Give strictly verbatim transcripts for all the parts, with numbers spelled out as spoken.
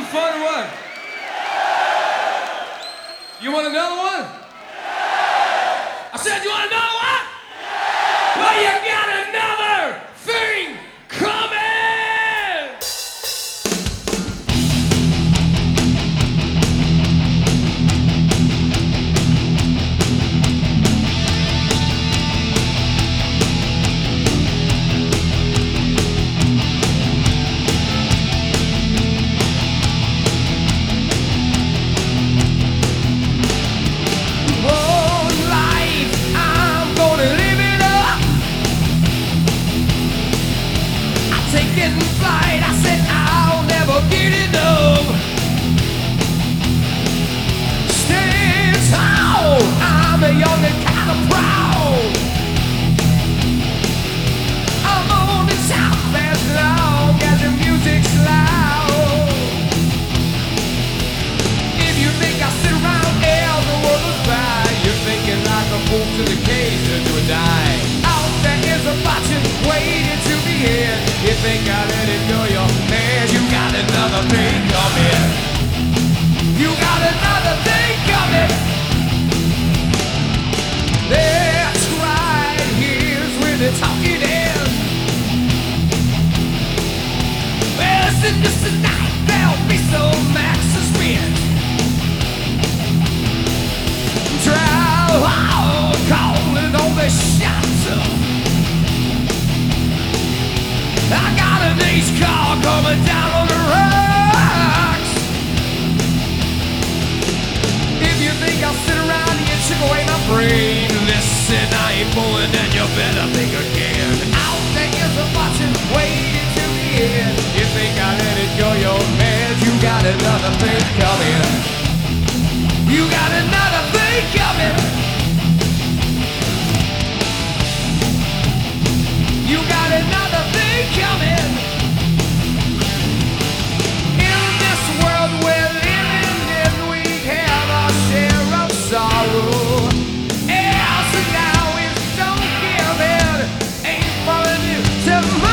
fun or what? You want another one? I said, you want another one? Well, you got another thing coming! Taking flight, I said I'll never get enough. Stand tall, I'm a young and kind of proud. I'm on the south as long as the music's loud. If you think I sit around and the world is by, you're thinking like a fool to the cage to a die. Out there is a fortune waiting to be hit. You think I let it go, your man, you got another thing coming. You got another thing coming. That's right, here's where the talking ends. Well, listen, just tonight, there'll be some max suspense. Trial, oh, calling all the shots up. I got an ace car coming down on the rocks. If you think I'll sit around and chip away my brain, listen, I ain't fooling and you better think again. Out there is a fortune waiting to be in. You think I let it go, you're mad. You got another thing coming. You got another thing coming. You got another thing coming. In this world we're living in, we have our share of sorrow. Yeah, so now we don't give in, ain't falling you tomorrow.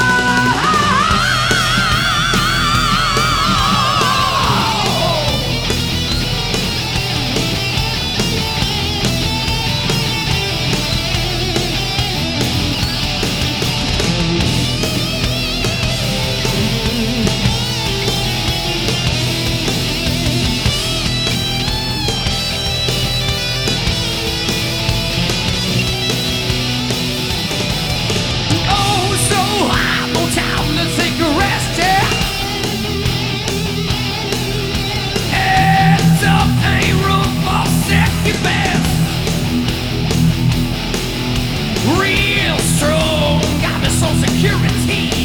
Real strong, got me some security.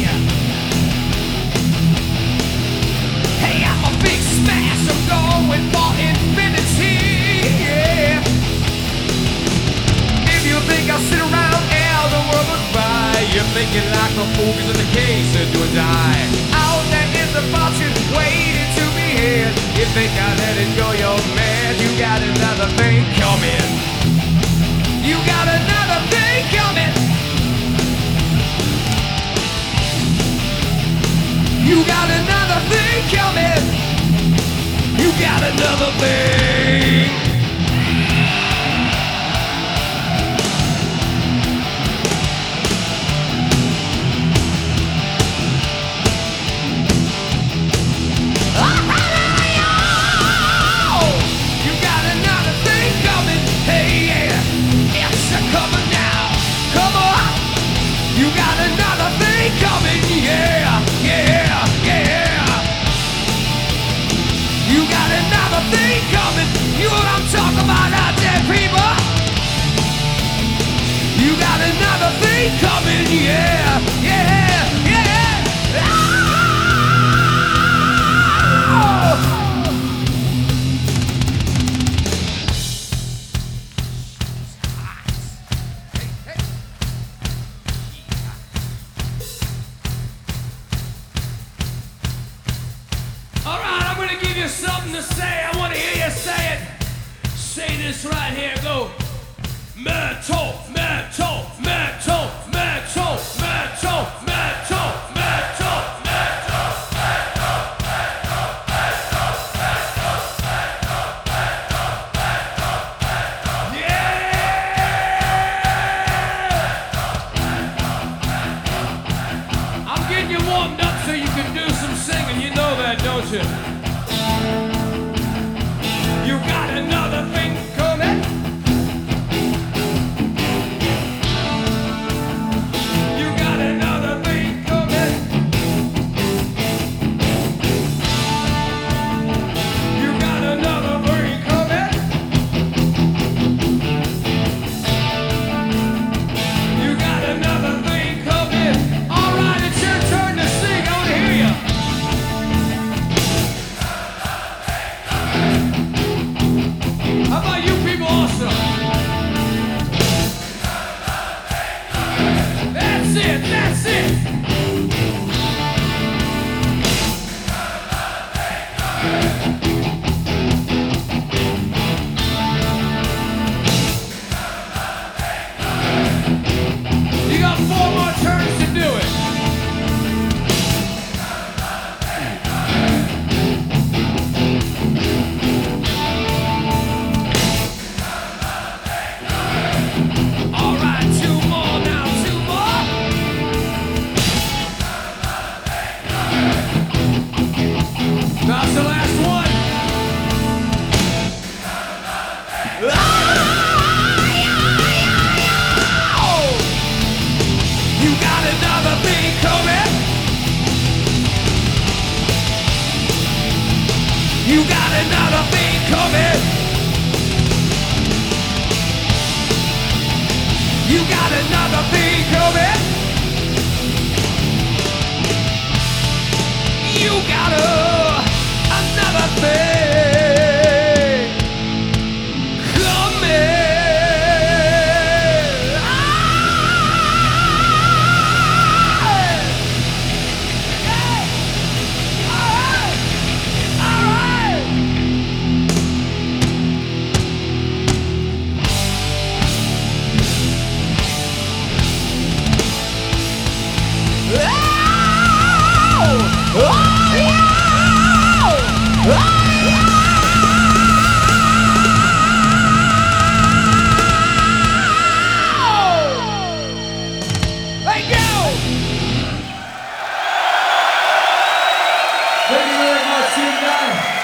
Hey, I'm a big smash, I'm going for infinity. Yeah. If you think I'll sit around and the world goes by, you're thinking like a fool in the case of do or die. Out there is a fortune waiting to be had. You think I let it go, you're mad. You got another thing coming. You got another thing coming. You got another thing coming. You got another thing. You got another thing coming. Hey, yeah, it's coming now. Come on. You got another thing coming. Yeah, yeah, yeah. You got another thing coming. You know what I'm talking about out there, people. You got another thing coming. Yeah, yeah, yeah. Ah! All right, I'm gonna give you something to say. I want to hear you say it. Say this right here. Go. Metal, metal, metal, metal, metal, metal, metal, metal, metal, metal, metal. mountain. You got another thing coming. You got another thing coming. You got another thing coming. You got another thing coming. All right, it's your turn to sing. I want to hear you. How about you people also? That's it, that's it. You got four more turns to do it. All right, two more now, two more. That's the last one. Oh! You got another thing coming. You got another thing coming. You got another thing coming. You got a, another thing coming. Ah! Yeah! All right. All right. Thank you! Thank you very much, team guy.